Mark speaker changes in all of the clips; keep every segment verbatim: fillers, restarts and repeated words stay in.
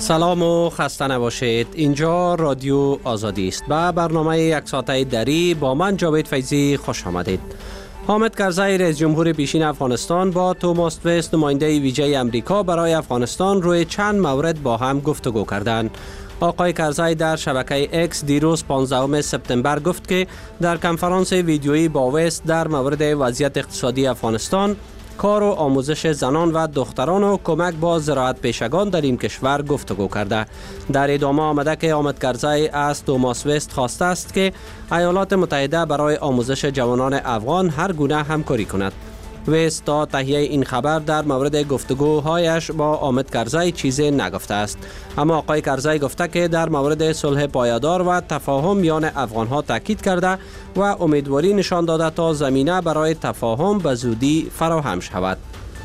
Speaker 1: سلام و خسته نباشید. اینجا رادیو آزادی است. با برنامه یک ساعته دری با من جاوید فیضی خوش آمدید. حامد کرزی رئیس جمهور پیشین افغانستان با توماس وست نماینده ویژه امریکا برای افغانستان روی چند مورد با هم گفتگو کردند. آقای کرزی در شبکه اکس دیروز پانزدهم سپتامبر گفت که در کنفرانس ویدیویی با وست در مورد وضعیت اقتصادی افغانستان، کار و آموزش زنان و دختران و کمک با زراعت پیشگان در این کشور گفتگو کرده. در ادامه آمده که حامد کرزی از توماس وست خواسته است که ایالات متحده برای آموزش جوانان افغان هر گونه همکاری کند. وست تا تهیه این خبر در مورد گفتگوهایش با حامد کرزی چیزی نگفته است، اما آقای کرزی گفته که در مورد صلح پایدار و تفاهم میان افغانها تاکید کرده و امیدواری نشان داده تا زمینه برای تفاهم به زودی فراهم شود.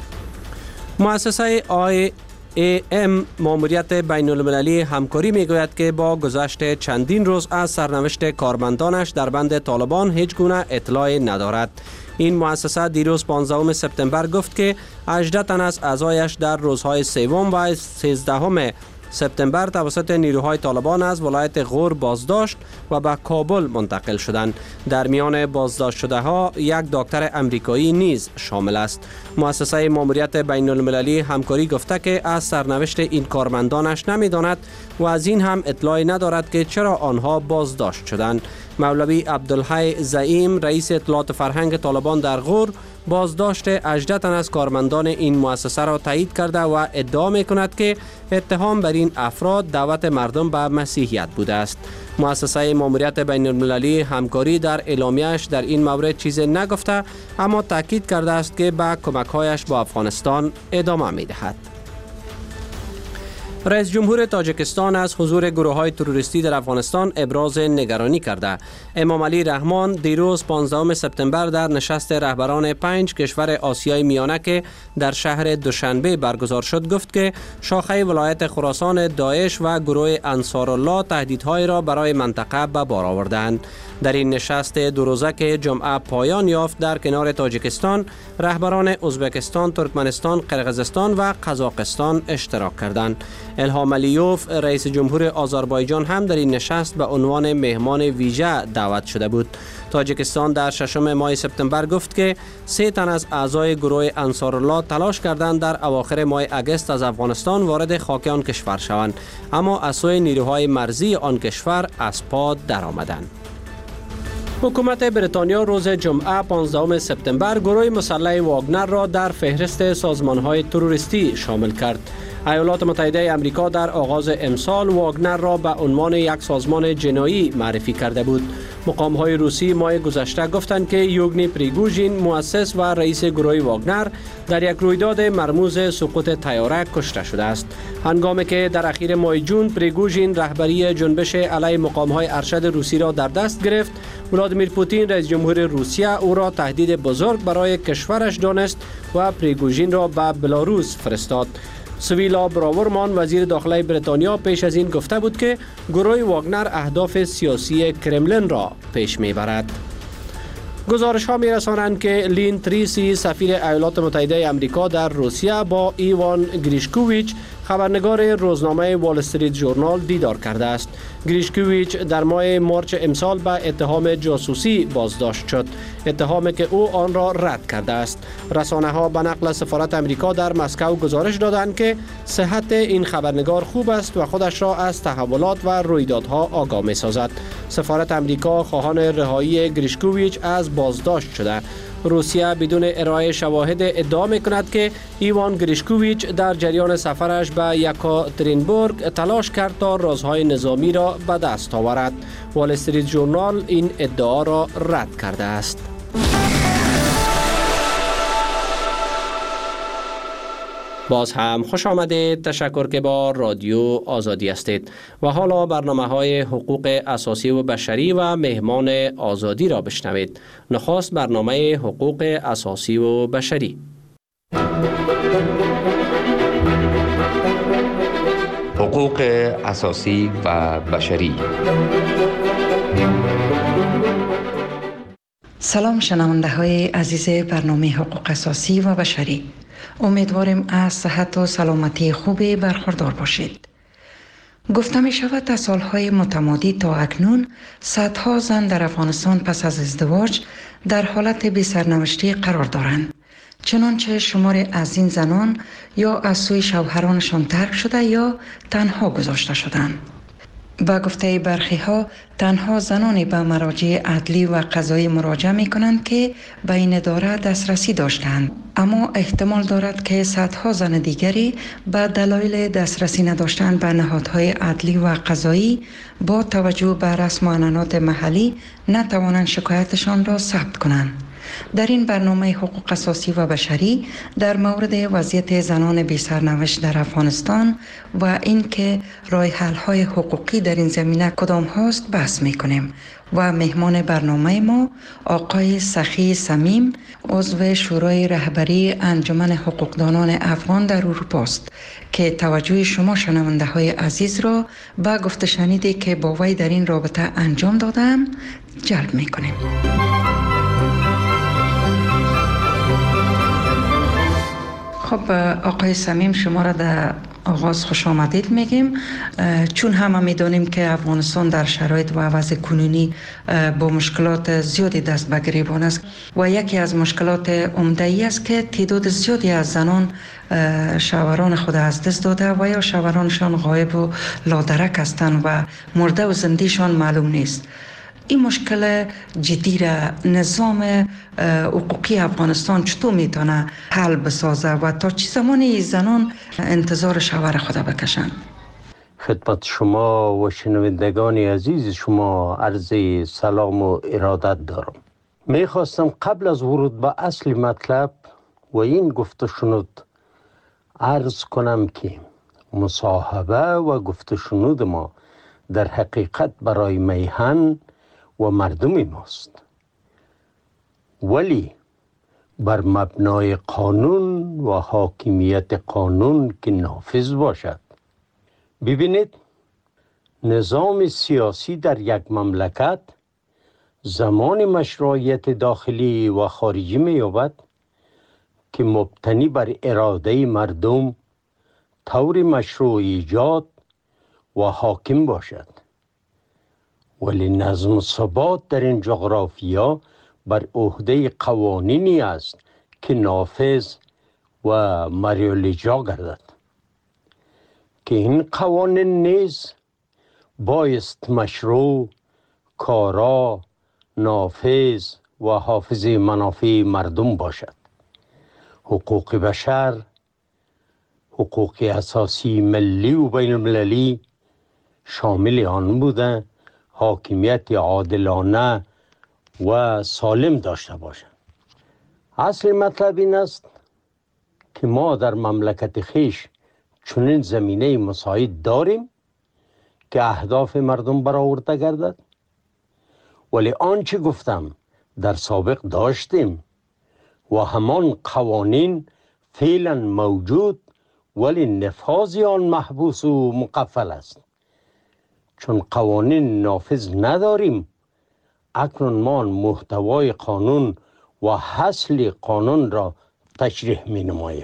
Speaker 1: مؤسسه آی ای ام ماموریت بین المللی همکاری میگوید که با گذشت چندین روز از سرنوشت کارمندانش در بند طالبان هیچ گونه اطلاعی ندارد. این مؤسسه دیروز پانزدهم سپتامبر گفت که هجده تن از اعضایش در روزهای سوم و سیزدهم سپتامبر توسط نیروهای طالبان از ولایت غور بازداشت و به کابل منتقل شدند. در میان بازداشت شده ها یک دکتر امریکایی نیز شامل است. مؤسسه ماموریت بین المللی همکاری گفته که از سرنوشت این کارمندانش نمیداند و از این هم اطلاعی ندارد که چرا آنها بازداشت شدند. مولوی عبدالحی زعیم رئیس اطلاعات فرهنگ طالبان در غور بازداشت هجده تن از کارمندان این مؤسسه را تایید کرده و ادعا می کند که اتهام بر این افراد دعوت مردم به مسیحیت بوده است. مؤسسه ماموریت بین المللی همکاری در اعلامیه‌اش در این مورد چیزی نگفته، اما تاکید کرده است که به کمک‌هایش با افغانستان ادامه می دهد. رئیس جمهور تاجیکستان از حضور گروه‌های تروریستی در افغانستان ابراز نگرانی کرده. امام علی رحمان دیروز پانزدهم سپتامبر در نشست رهبران پنج کشور آسیای میانه که در شهر دوشنبه برگزار شد گفت که شاخه ولایت خراسان داعش و گروه انصارالله تهدیدهای را برای منطقه به بار آوردند. در این نشست دو روزه که جمعه پایان یافت در کنار تاجیکستان، رهبران ازبکستان، ترکمنستان، قرقیزستان و قزاقستان اشتراک کردند. الهام علیوف رئیس جمهور آذربایجان هم در این نشست به عنوان مهمان ویژه دعوت شده بود. تاجیکستان در ششم ماه سپتامبر گفت که سه تن از اعضای گروه انصارالله تلاش کردند در اواخر ماه اگست از افغانستان وارد خاک آن کشور شوند، اما از سوی نیروهای مرزی آن کشور از پا درآمدند. حکومت بریتانیا روز جمعه پانزدهم سپتامبر گروه مسلح واگنر را در فهرست سازمان‌های تروریستی شامل کرد. ایالات متحده امریکا در آغاز امسال واگنر را به عنوان یک سازمان جنایی معرفی کرده بود. مقام‌های روسی ماه گذشته گفتند که یوگنی پریگوژین مؤسس و رئیس گروه واگنر در یک رویداد مرموز سقوط طیاره کشته شده است. هنگامی که در اخیر ماه جون پریگوژین رهبری جنبش علیه مقام‌های ارشد روسی را در دست گرفت، ولادیمیر پوتین رئیس جمهور روسیه او را تهدید بزرگ برای کشورش دانست و پریگوژین را به بلاروس فرستاد. سویلا براورمان وزیر داخلی بریتانیا پیش از این گفته بود که گروه واگنر اهداف سیاسی کرملین را پیش میبرد. گزارش ها می رسانند که لین تریسی سفیر ایالات متحده امریکا در روسیه با ایوان گریشکوویچ خبرنگار روزنامه وال استریت ژورنال دیدار کرده است. گریشکوویچ در ماه مارچ امسال به اتهام جاسوسی بازداشت شد، اتهامی که او آن را رد کرده است. رسانه ها به نقل سفارت امریکا در مسکو گزارش دادند که صحت این خبرنگار خوب است و خودش را از تحولات و رویدادها آگاه می سازد. سفارت امریکا خواهان رهایی گریشکوویچ از بازداشت شده. روسیه بدون ارائه شواهد ادعا می‌کند که ایوان گریشکوویچ در جریان سفرش به یکاترینبورگ تلاش کرد تا رازهای نظامی را به دست آورد. وال استریت ژورنال این ادعا را رد کرده است. باز هم خوش آمدید. تشکر که با رادیو آزادی هستید و حالا برنامه های حقوق اساسی و بشری و مهمان آزادی را بشنوید. نخست برنامه حقوق اساسی و بشری.
Speaker 2: حقوق اساسی و بشری.
Speaker 3: سلام شنونده های عزیز برنامه حقوق اساسی و بشری. امیدواریم از صحت و سلامتی خوبی برخوردار باشید. گفته می شود از سالهای متمادی تا اکنون صدها زن در افغانستان پس از ازدواج در حالت بی سرنوشتی قرار دارند. چنانچه شمار از این زنان یا از سوی شوهرانشان ترک شده یا تنها گذاشته شدند. با گفته برخی ها تنها زنانی به مراجع عدلی و قضایی مراجعه می کنند که به این اداره دسترسی داشتند، اما احتمال دارد که صدها زن دیگری به دلایل دسترسی نداشتن به نهادهای عدلی و قضایی با توجه به رسم و عنعنات محلی نتوانند شکایتشان را ثبت کنند. در این برنامه حقوق اساسی و بشری در مورد وضعیت زنان بی سرنوشت در افغانستان و اینکه راه حل های حقوقی در این زمینه کدام هاست بحث می کنیم و مهمان برنامه ما آقای سخی صمیم، عضو شورای رهبری انجمن حقوقدانان افغان در اروپا است که توجه شما شنونده های عزیز را به گفته شنیدی که با وی در این رابطه انجام دادم جلب می کنیم. خب آقای صمیم، شما را در آغاز خوش آمدید میگیم، چون همه میدونیم که افغانستان در شرایط و وضع کنونی با مشکلات زیادی دست به گریبان است و یکی از مشکلات عمده ای است که تعداد زیادی از زنان شوهران خود از دست داده و یا شوهرانشان غایب و لادرک هستند و مرده و زندهشان معلوم نیست. این مشکل جدی را نظام حقوقی افغانستان چطور میتونه حل بسازه و تا چه زمانی زنان انتظار شوهر خود بکشند؟
Speaker 4: خدمت شما و شنوندگان عزیز شما عرض سلام و ارادت دارم. میخواستم قبل از ورود به اصل مطلب و این گفته شنود عرض کنم که مصاحبه و گفته شنود ما در حقیقت برای میهن و مردم ماست، ولی بر مبنای قانون و حاکمیت قانون که نافذ باشد. ببینید، نظام سیاسی در یک مملکت زمان مشروعیت داخلی و خارجی می یابد که مبتنی بر اراده مردم طور مشروع ایجاد و حاکم باشد، ولی نظم و ثبات در این جغرافیا بر عهده قوانینی است که نافذ و مریالاجرا گردد که این قوانین نیز بایست مشروع، کارا، نافذ و حافظ منافع مردم باشد. حقوق بشر، حقوق اساسی ملی و بین المللی شامل آن بوده حاکمیت عادلانه و سالم داشته باشند. اصل مطلب این است که ما در مملکت خیش چنین زمینه مساعد داریم که اهداف مردم برآورده گردد، ولی آنچه گفتم در سابق داشتیم و همان قوانین فعلا موجود، ولی نفاذ آن محبوس و مقفل است. چون قوانین نافذ نداریم، اکنون ما محتوای قانون و اصل قانون را تشریح می نماییم.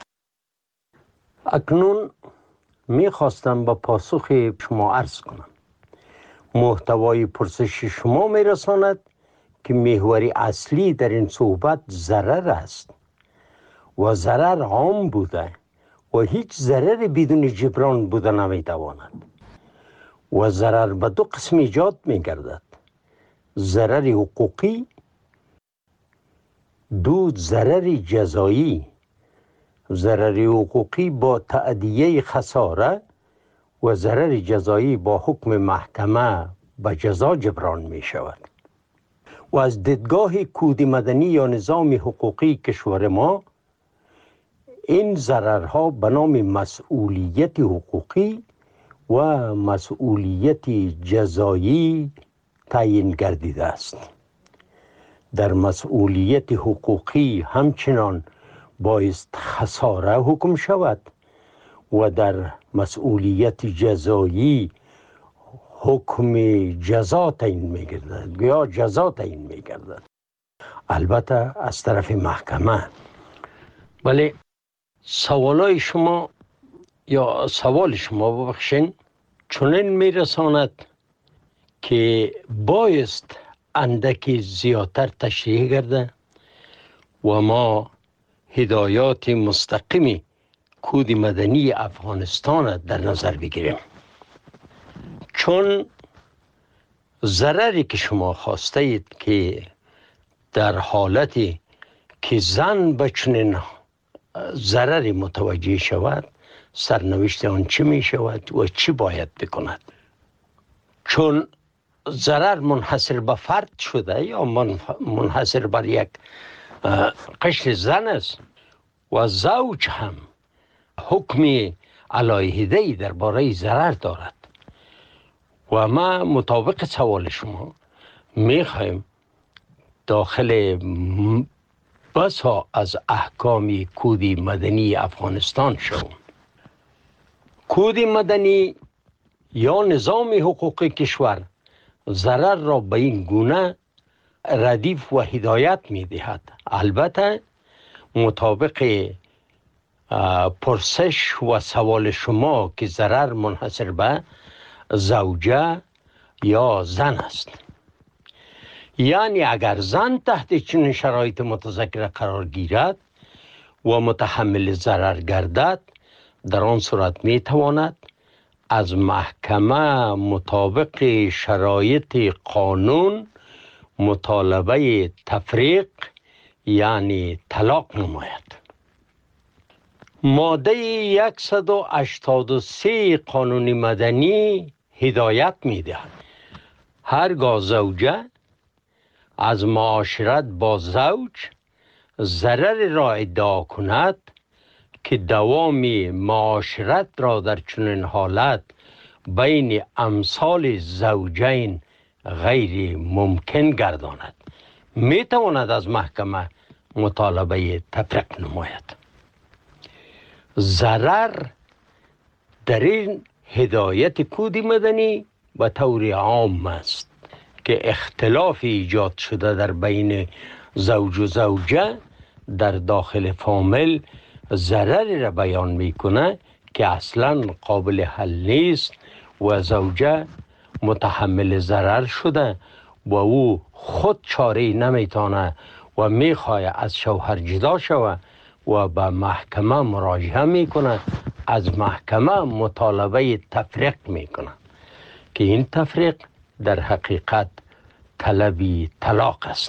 Speaker 4: اکنون می خواستم با پاسخ شما عرض کنم. محتوای پرسش شما می رساند که محور اصلی در این صحبت ضرر است و ضرر عام بوده و هیچ ضرر بدون جبران بوده نمی تواند و ضرر به دو قسم ایجاد می گردد: ضرر حقوقی، دو ضرر جزایی. ضرر حقوقی با تأدیه خساره و ضرر جزایی با حکم محکمه به جزا جبران می شود. و از دیدگاه کود مدنی یا نظام حقوقی کشور ما، این ضررها به نام مسئولیت حقوقی و مسئولیت جزایی تعیین گردیده است. در مسئولیت حقوقی همچنان بایست خساره حکم شود و در مسئولیت جزایی حکم جزا تعیین می گردد یا جزا تعیین می گردد، البته از طرف محکمه. ولی سوالای شما یا سوال شما ببخشین چنین میرساند که بایست اندکی زیادتر تشریح گرده و ما هدایات مستقیمی کود مدنی افغانستان در نظر بگیریم. چون ضرری که شما خواسته اید که در حالتی که زن به چنین ضرری متوجه شود، سرنوشت آن چی می شود و چی باید بکند. چون ضرر منحصر به فرد شده یا منحصر بر یک قشر زن است و زوج هم حکم علیحده‌ای درباره ضرر دارد و ما مطابق سوال شما میخوایم داخل بسا از احکام کود مدنی افغانستان شوم. کود مدنی یا نظام حقوق کشور ضرر را به این گونه ردیف و هدایت می دهد. البته مطابق پرسش و سوال شما که ضرر منحصر به زوجه یا زن است، یعنی اگر زن تحت چنین شرایط متذکره قرار گیرد و متحمل ضرر گردد، در آن صورت می تواند از محکمه مطابق شرایط قانون مطالبه تفریق یعنی طلاق نماید. ماده صد و هشتاد و سه قانون مدنی هدایت می دهد هرگاه زوجه از معاشرت با زوج ضرر را ادعا کند که دوام معاشرت را در چنین حالت بین امثال زوجین غیر ممکن گرداند، می تواند از محکمه مطالبه تفریق نماید. ضرر در این هدایت کود مدنی به طور عام است که اختلاف ایجاد شده در بین زوج و زوجه در داخل فامیل ضرری را بیان میکنه که اصلا قابل حل نیست و زوجه متحمل ضرر شده و او خود چاره نمیتونه و میخواه از شوهر جدا شود و به محکمه مراجعه میکنه، از محکمه مطالبه تفریق میکنه که این تفریق در حقیقت طلبی طلاق است.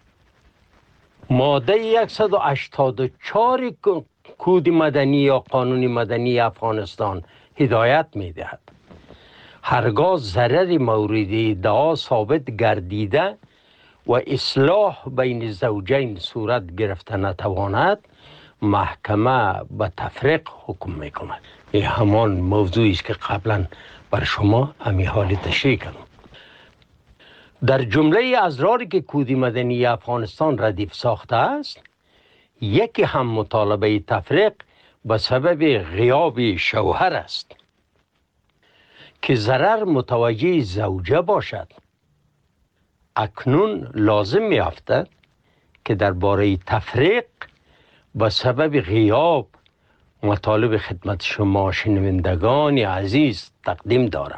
Speaker 4: ماده صد و هشتاد و چهار کود مدنی یا قانون مدنی افغانستان هدایت میدهد هرگاه ضرر مورد ادعا ثابت گردیده و اصلاح بین زوجین صورت گرفته نتواند، محکمه به تفریق حکم میکند. این همان موضوعی است که قبلا بر شما امی حال تشریح کردم. در جمله ازراری که کود مدنی افغانستان ردیف ساخته است، یکی هم مطالبه تفریق به سبب غیاب شوهر است که ضرر متوجه زوجه باشد. اکنون لازم می افتد که درباره تفریق به سبب غیاب مطالب خدمت شما شنوندگان عزیز تقدیم دارم.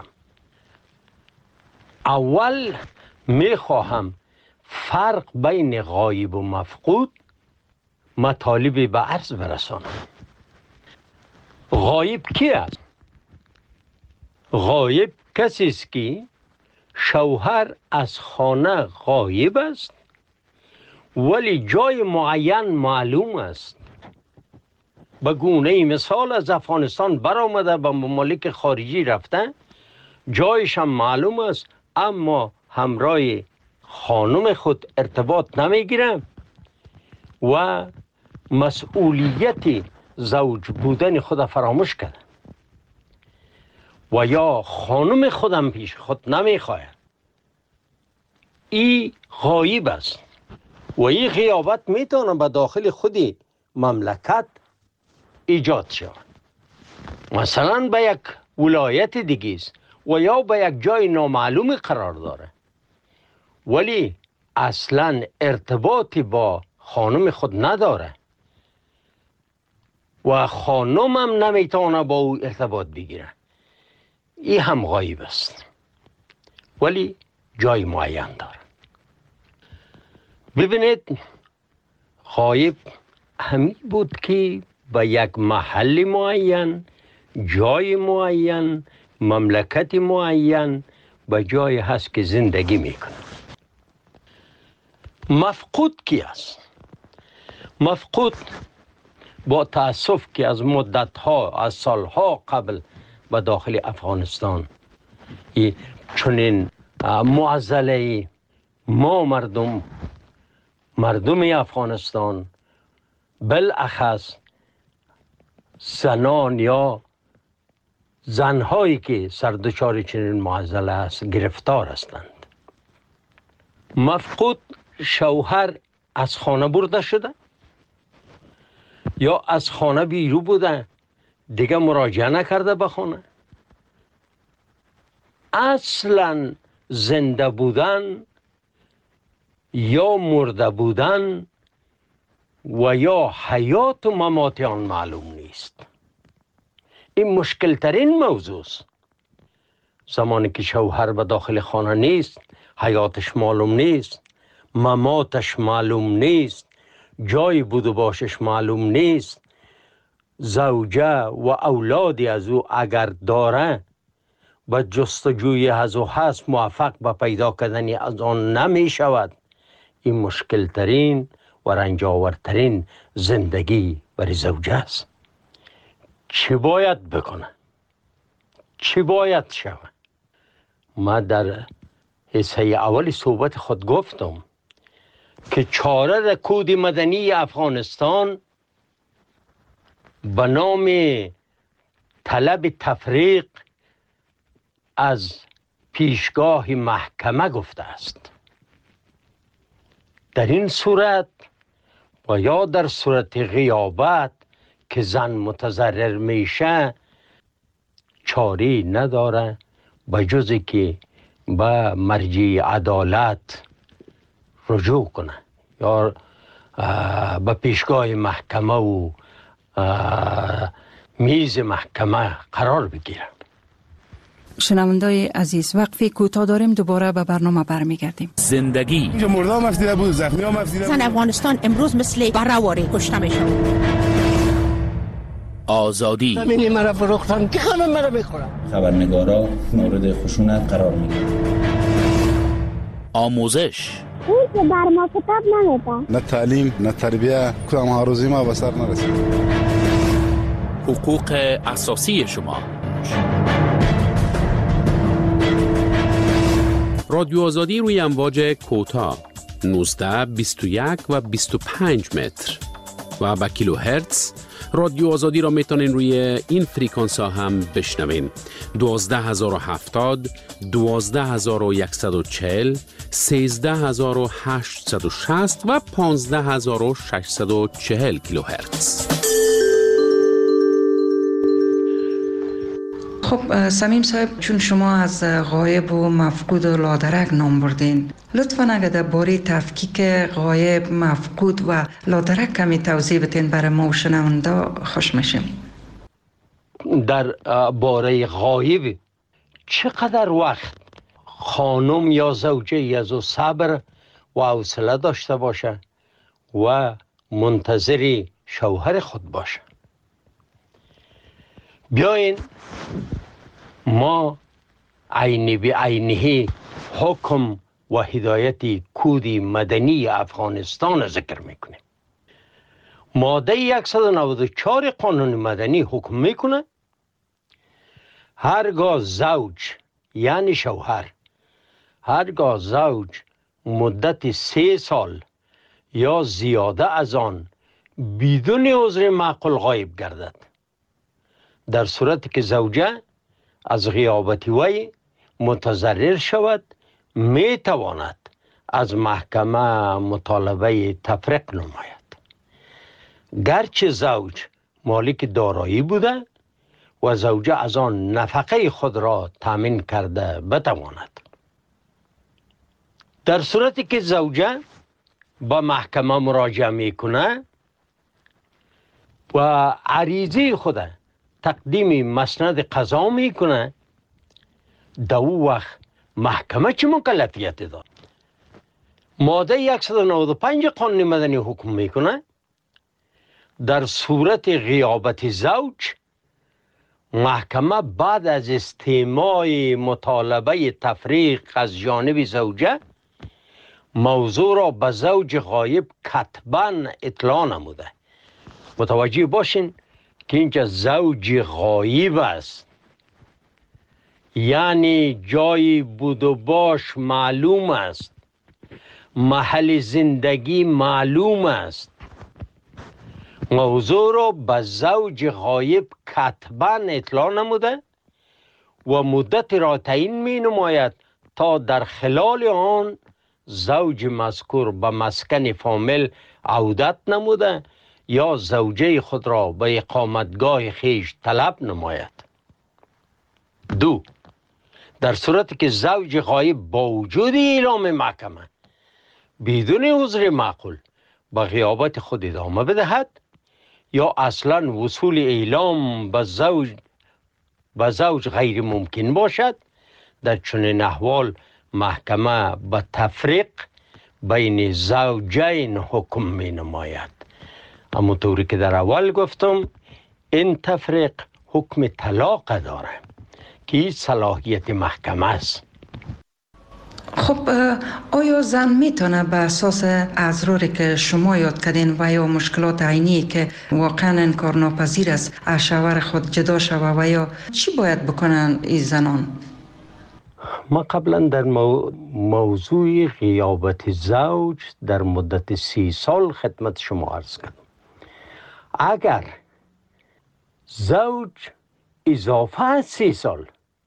Speaker 4: اول می خواهم فرق بین غایب و مفقود مطالب به عرض برسانم. غایب کی است؟ غایب کسی است که شوهر از خانه غایب است ولی جای معین معلوم است. به گونه مثال از افغانستان برآمده به ممالک خارجی رفته، جایش هم معلوم است اما همراه خانم خود ارتباط نمیگیره و مسئولیت زوج بودن خود فراموش کرده و یا خانم خودم پیش خود نمیخواه. این غایب است و این غیابت میتونه به داخل خودی مملکت ایجاد شود. مثلا به یک ولایت دیگه است و یا به یک جای نامعلوم قرار داره ولی اصلا ارتباطی با خانم خود نداره و خانم هم نمیتونه با او ارتباط بگیره. این هم غایب است، ولی جای معین داره. ببینید غایب همین بود که به یک محل معین، جای معین، مملکت معین به جای هست که زندگی میکنه. مفقود کی است؟ مفقود با تأسف که از مدتها، از سالها قبل به داخل افغانستان چنین معضله ما مردم مردم افغانستان بالاخص زنان یا زنهایی که سردچار چنین معضله است گرفتار هستند. مفقود شوهر از خانه برده شده یا از خانه بیرون بوده، دیگه مراجعه نکرده به خانه. اصلا زنده بودن یا مرده بودن و یا حیات و ممات آن معلوم نیست. این مشکل ترین موضوع است. زمانی که شوهر به داخل خانه نیست، حیاتش معلوم نیست، مماتش معلوم نیست، جای بود و باشش معلوم نیست، زوجه و اولادی از او اگر داره و جستجوی از او هست موفق به پیدا کردن از آن نمی شود. این مشکل ترین و رنجاورترین زندگی برای زوجه است. چی باید بکنه؟ چی باید شود؟ ما در حصه اول صحبت خود گفتم که چاره کود مدنی افغانستان به نام طلب تفریق از پیشگاه محکمه گفته است. در این صورت و یا در صورت غیابت که زن متضرر میشه چاری نداره به جز که به مرجع عدالت رجوع کنه یا به پیشگاه محکمه و میز محکمه قرار بگیره.
Speaker 5: شنوندای عزیز، وقفی کوتاه داریم، دوباره به برنامه برمیگردیم.
Speaker 6: زندگی
Speaker 7: اینجا مردم مفیده بود، زخمی ها مفیده بود.
Speaker 8: زن افغانستان امروز مثل برهواری کشته میشه.
Speaker 6: آزادی
Speaker 9: زمینی مرا فروختن که همه مرا میخورن.
Speaker 10: خبرنگارا مورد خشونت قرار میگیرن.
Speaker 6: آموزش
Speaker 11: اون که بر ما کتاب نمیده.
Speaker 7: نه تعلیم نه تربیه، کدام هاروزی ما به سر نرسید.
Speaker 6: حقوق اساسی شما.
Speaker 12: رادیو آزادی روی امواج کوتاه نوزده، بیست و یک و بیست و پنج متر و با کیلو هرتز. رادیو آزادی را میتونین روی این فریکانس ها هم بشنوین: دوازده هزار و هفتاد، دوازده هزار و صد و چهل، سیزده هزار و هشتصد و شصت و پانزده هزار و ششصد و چهل کیلو هرتز.
Speaker 3: خب سمیم صاحب، چون شما از غایب و مفقود و لادرک نام بردین، لطفاً اگر در باره تفکیک غایب، مفقود و لادرک کمی توضیح بدین برای ما و شنونده خوش میشیم.
Speaker 4: در باره غایب چقدر وقت خانم یا زوجه از او صبر و حوصله داشته باشه و منتظر شوهر خود باشه؟ بیاین ما عینی به عینی حکم و هدایت کود مدنی افغانستان ذکر میکنیم. ماده صد و نود و چهار قانون مدنی حکم میکنه هرگاه زوج یعنی شوهر، هرگاه زوج مدت سه سال یا زیاده از آن بدون عذر معقول غایب گردد، در صورتی که زوجه از غیابت وی متضرر شود، می تواند از محکمه مطالبه تفریق نماید. گرچه زوج مالک دارایی بوده و زوجه از آن نفقه خود را تامین کرده بتواند. در صورتی که زوجه با محکمه مراجعه میکنه و عریضه خود تقدیم مسند قضا میکنه در او وقت محکمه چه مکلفیت داد؟ ماده صد و نود و پنج قانون مدنی حکم میکنه در صورت غیابت زوج محکمه بعد از استماع مطالبه تفریق از جانب زوجه موضوع را به زوج غایب کتباً اطلاع نموده. متوجه باشین که اینجا زوج غایب است، یعنی جای بود و باش معلوم است، محل زندگی معلوم است. موضوع را به زوج غایب کتباً اطلاع نموده و مدت را تعیین می نماید تا در خلال آن زوج مذکور به مسکن فامیل عودت نموده یا زوجه خود را به اقامتگاه خیش طلب نماید. دو، در صورتی که زوج غایب با وجود اعلام محکمه بدون عذر معقول به غیابت خود ادامه بدهد یا اصلا وصول اعلام به زوج به زوج غیر ممکن باشد، در چنین احوال محکمه به تفریق بین زوجین حکم می نماید. اما طوری که در اول گفتم این تفریق حکم طلاق داره که این صلاحیت محکمه است.
Speaker 3: خب آیا زن میتونه به اساس اضراری که شما یاد کردین و یا مشکلات عینی که واقعا انکارناپذیر است از شوهر خود جدا شوه و یا چی باید بکنن این زنان؟
Speaker 4: ما قبلا در مو... موضوع غیابت زوج در مدت سی سال خدمت شما عرض کردم. اگر زوج اضافه از سی سال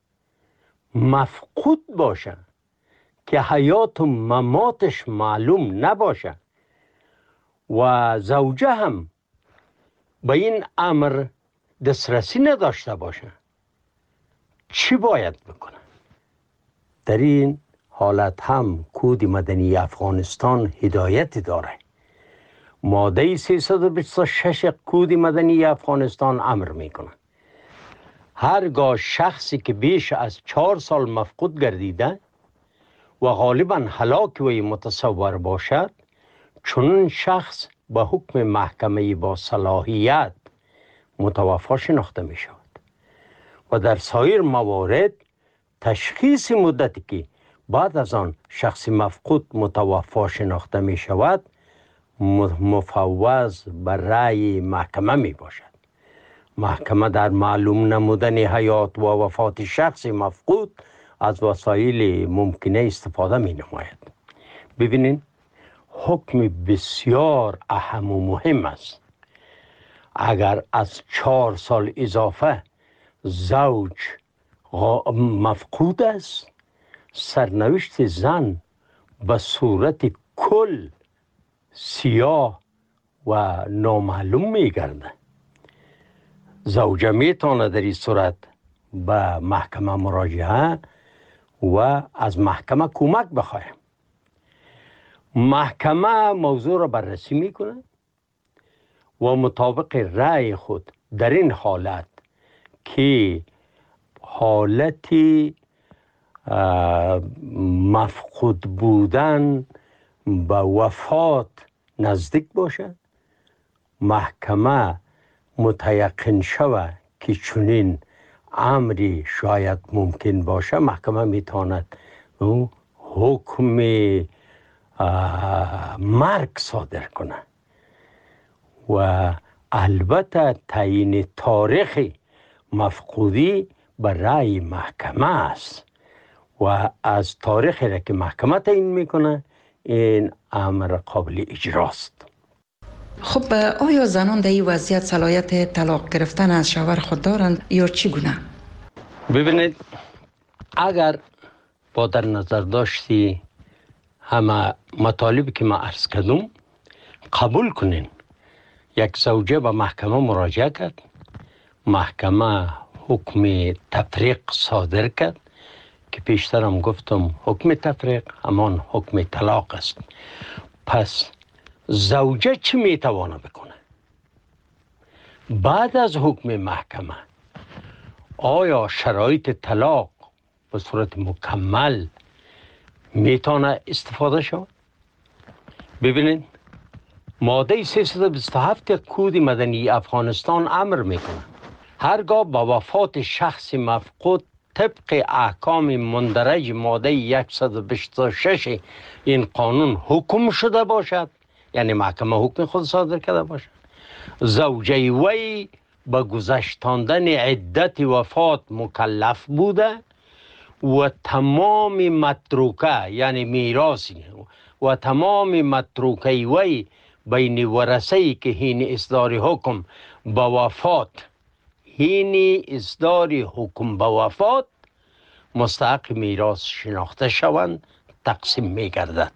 Speaker 4: مفقود باشه که حیات و مماتش معلوم نباشه و زوجه هم به این امر دسترسی نداشته باشه، چی باید بکنه؟ در این حالت هم کود مدنی افغانستان هدایت داره. ماده سیصد و بیست و شش کود مدنی افغانستان امر میکنه هرگاه شخصی که بیش از چهار سال مفقود گردیده و غالباً هلاک وی متصور باشد، چنین شخص به حکم محکمه با صلاحیت متوفی شناخته می شود و در سایر موارد تشخیص مدتی که بعد از آن شخص مفقود متوفی شناخته می شود مفوض به رأی محکمه می باشد. محکمه در معلوم نمودن حیات و وفات شخص مفقود از وسایل ممکنه استفاده می نماید. ببینین حکم بسیار اهم و مهم است. اگر از چهار سال اضافه زوج مفقود است، سرنوشت زن به صورت کل سیاه و نامعلوم می گرده. زوجه می تانه در این صورت به محکمه مراجعه و از محکمه کمک بخواه. محکمه موضوع را بررسی میکنه و مطابق رأی خود در این حالت که حالتی مفقود بودن به وفات نزدیک باشد، محکمه متیقن شود که چنین امری شاید ممکن باشه، محکمه میتواند حکم مرگ صادر کنه و البته تعیین تاریخ مفقودی به رأی محکمه است و از تاریخی را که محکمه تعیین میکنه این امر قابل اجراست.
Speaker 3: خب آیا زنان در این وضعیت صلاحیت طلاق گرفتن از شوهر خود دارند یا چگونه؟
Speaker 4: ببینید، اگر با در نظر داشتی همه مطالبی که ما عرض کردم قبول کنین، یک زوجه به محکمه مراجعه کرد، محکمه حکم تفریق صادر کرد که پیشتر هم گفتم حکم تفریق همان حکم طلاق است. پس زوجه چی میتوانه بکنه؟ بعد از حکم محکمه آیا شرایط طلاق به صورت مکمل میتونه استفاده شود. ببینید ماده سیصد و بیست و هفت کود مدنی افغانستان امر میکنه هرگاه با وفات شخص مفقود طبق احکام مندرج ماده صد و بیست و شش این قانون حکم شده باشد، یعنی محکمه حکم خود صادر کرده باشد، زوجه وی به گذشتاندن عدت وفات مکلف بوده و تمام متروکه یعنی میراثی و تمام متروکه وی بین ورثه‌ای که هین اصدار حکم به وفات هین اصدار حکم به وفات مستحق میراث شناخته شوند تقسیم می گردد.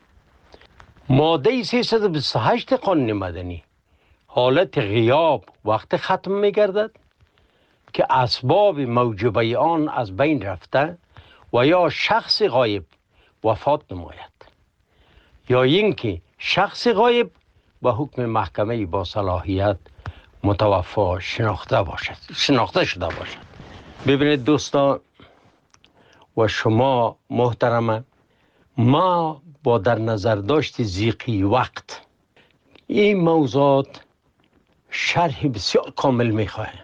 Speaker 4: ماده سیصد و بیست و هشت قانون مدنی حالت غیاب وقت ختم می گردد که اسباب موجبه آن از بین رفته و یا شخص غایب وفات نماید یا اینکه شخص غایب به حکم محکمه با صلاحیت متوفا شناخته باشد شناخته شده باشد. ببینید دوستان و شما محترمه، ما با در نظر داشت ضیقی وقت این موضوعات شرح بسیار کامل میخواهیم.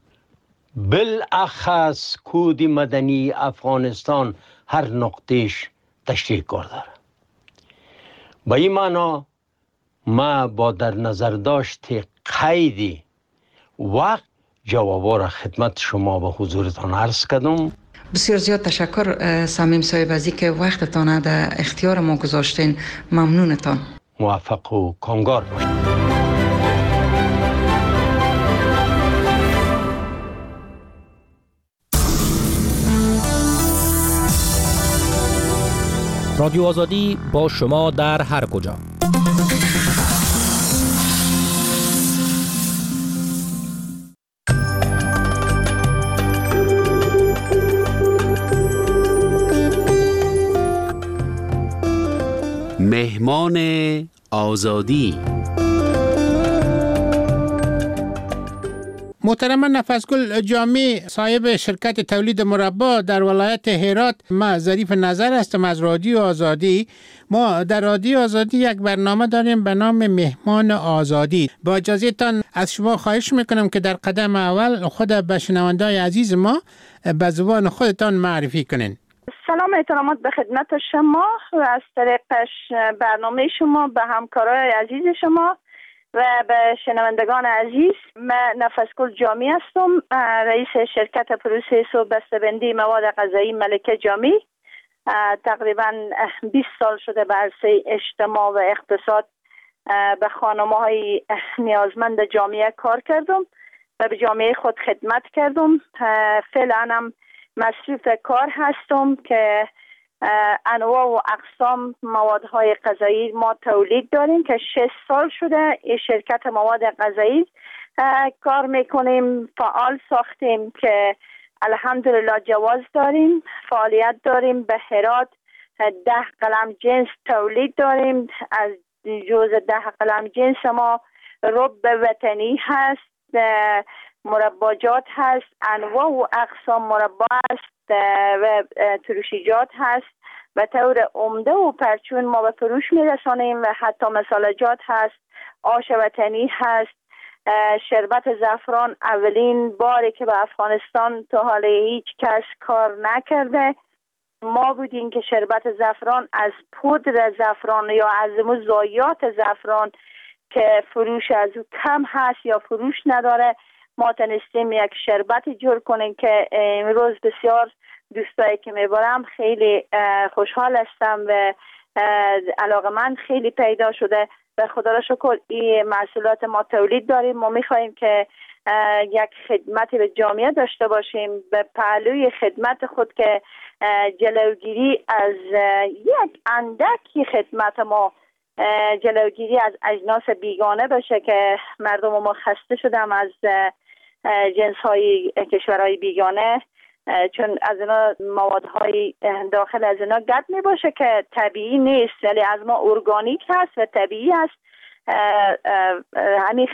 Speaker 4: بالاخص کود مدنی افغانستان هر نقطهش تشریح کرده. با این معنا ما با در نظر داشت قید وقت جوابا را خدمت شما به حضورتان عرض کردم.
Speaker 3: بسیار زیاد تشکر صمیم صاحب از اینکه وقتتان در اختیار ما گذاشتین. ممنونتان.
Speaker 4: موفق و کامگار باشید.
Speaker 13: رادیو آزادی با شما در هر کجا.
Speaker 12: مهمان آزادی.
Speaker 14: محترم نفسگل جامی صاحب شرکت تولید مربا در ولایت هرات، ما ظریف نظر هستم از رادیو آزادی. ما در رادیو آزادی یک برنامه داریم به نام مهمان آزادی. با اجازهتان از شما خواهش میکنم که در قدم اول خود به شنونده‌های عزیز ما به زبان خودتان معرفی کنین.
Speaker 15: سلام احترامات به خدمت شما و از طریق برنامه شما به همکارای عزیز شما و به شنوندگان عزیز. من نفسگل جامی هستم، رئیس شرکت پروسس و بسته‌بندی مواد غذایی ملکه جامی. تقریبا بیست سال شده به عرصه اجتماع و اقتصاد به خانم‌های نیازمند جامعه کار کردم و به جامعه خود خدمت کردم. فعلا هم مصروف کار هستم که انواع و اقسام موادهای غذایی ما تولید داریم که شش سال شده این شرکت مواد غذایی کار میکنیم. فعال ساختیم که الحمدلله جواز داریم، فعالیت داریم. به هرات ده قلم جنس تولید داریم. از جز ده قلم جنس ما رب وطنی هست، مرباجات هست، انواع و اقسام مربا هست و ترشیجات هست. به طور عمده و پرچون ما به فروش میرسانیم و حتی مسالجات هست، آش وطنی هست. شربت زعفران اولین باری که به افغانستان تا حالا هیچ کس کار نکرده ما بودیم که شربت زعفران از پودر زعفران یا از همون ضایعات زعفران که فروش از او کم هست یا فروش نداره ما تونستیم یک شربتی جور کنیم که امروز بسیار دوستایی که میبرم خیلی خوشحال هستم و علاقه من خیلی پیدا شده و خدا را شکر این محصولات ما تولید داریم. ما میخواییم که یک خدمتی به جامعه داشته باشیم به پهلوی خدمت خود که جلوگیری از یک اندکی خدمت ما جلوگیری از اجناس بیگانه بشه که مردم ما خسته شدم از جنس های کشورهای بیگانه، چون از اینا موادهای داخل از اینا گد می باشه که طبیعی نیست ولی از ما ارگانیک هست و طبیعی هست. همین